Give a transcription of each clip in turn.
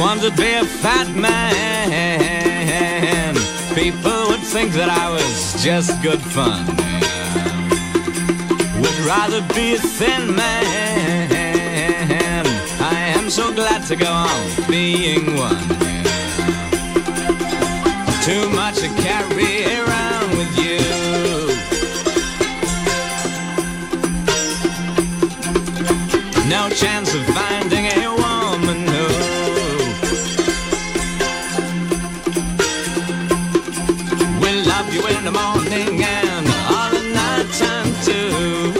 want to be a fat man. People would think that I was just good fun. Would rather be a thin man. I am so glad to go on being one. Too much to carry around with you. No chance of finding a woman who will love you in the morning and all the night time too.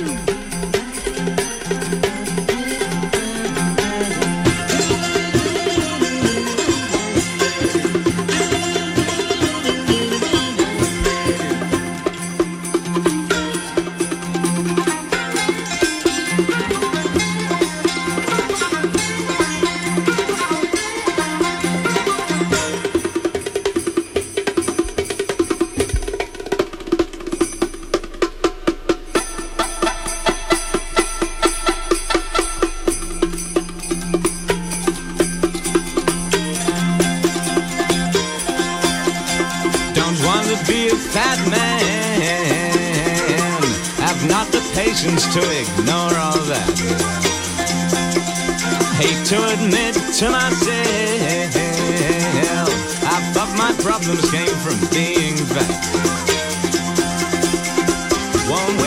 To ignore all that. Hate to admit to myself I thought my problems came from being fat. One